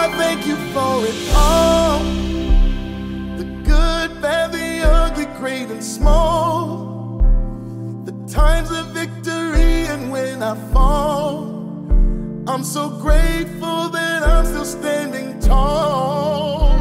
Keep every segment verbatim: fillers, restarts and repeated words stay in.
I thank you for it all. The good, bad, the ugly, great and small. The times of victory and when I fall. I'm so grateful that I'm still standing tall.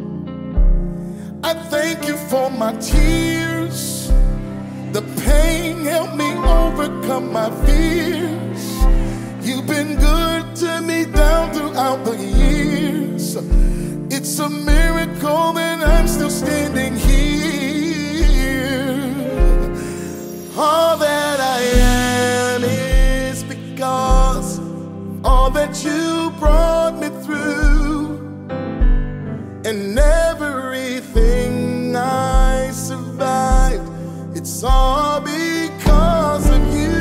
I thank you for my tears. The pain helped me overcome my fears. You've been good to me down throughout the years. It's a miracle that I'm still standing here. All that I am is because all that you brought me through, and everything I survived, it's all because of you.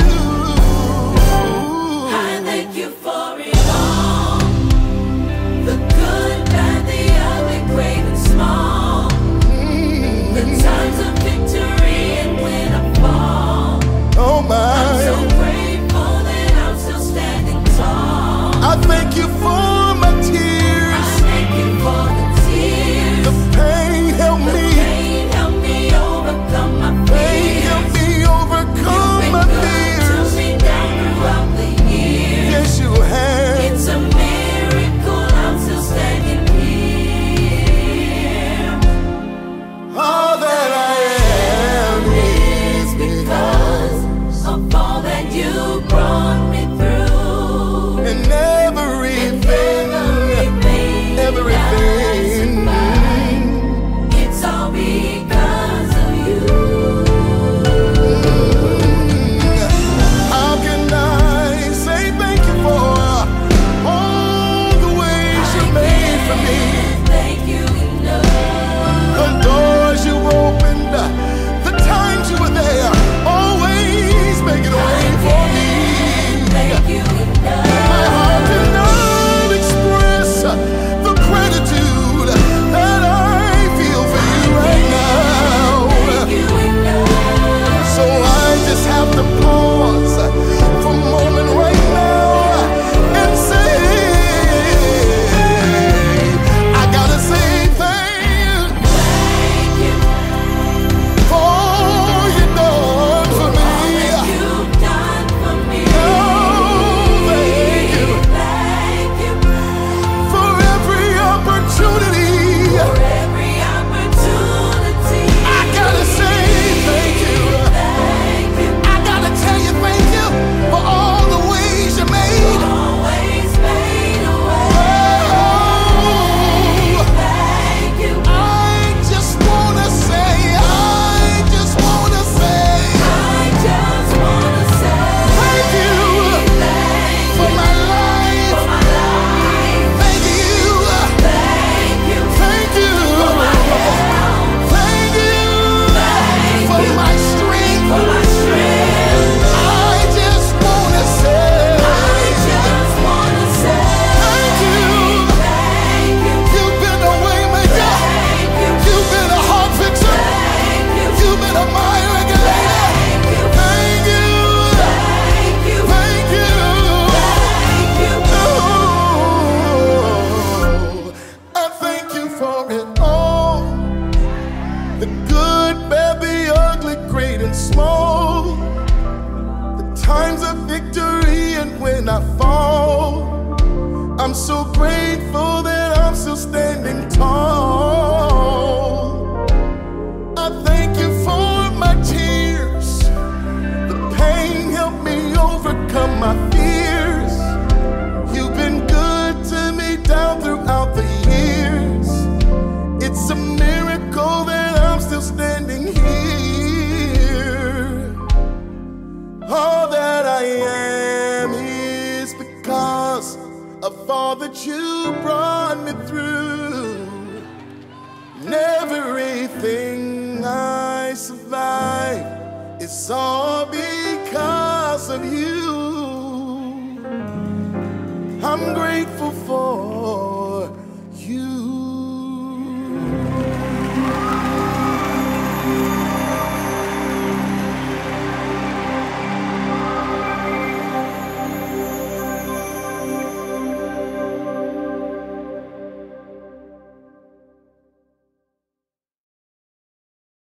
I thank you for it all. The good, bad, the ugly, great and small. Mm-hmm. The times of victory and when I fall. Oh my. I'm so grateful that I'm still standing tall. I thank you for my tears. I thank you for the tears. The pain helped me. The pain helped me overcome my fears. Pain helped me overcome my fears. You've been good to me down throughout the years. Yes, you have. It's a miracle I'm still standing here. All that I am is because of all that you brought me through. and everything, Everything, everything. it's all because of you. How can I say thank you for all the ways you made for me? Thank you enough. The doors you opened, the times you were there, always making a way for me. Thank you enough. My heart cannot express the gratitude that I feel for you right now. Thank you enough. So I just have to pause for a moment right now and say, I gotta say thank Thank you for all you done for me. you've done for me. Oh, thank you Thank you for every opportunity. for every opportunity. I gotta say thank you. Thank you. I gotta tell you thank you for all the ways you made. Always made a way. Oh, Thank you. I just wanna say, I just wanna say I just wanna say thank you thank for you my life. for my life. Thank you, Thank you thank you, for my health. thank you Thank for you my strength. for my strength. I just wanna say I just wanna say thank you. thank you. You've been a way maker. Thank you. You've been a heart fixer. Thank you. You've been a mind regulator. Thank you. Thank you. Thank you. Thank you. Thank you. Oh, I thank you for it all. The good, bad, the ugly, great and small. The times of victory and when I fall. I'm so grateful that I'm still standing tall. I thank you for my tears. The pain helped me overcome my fears. You've been good to me down throughout the years. It's a miracle that I'm still standing here. All that I am is because of all that you brought me through. And everything I survived, it's all because of you. I'm grateful for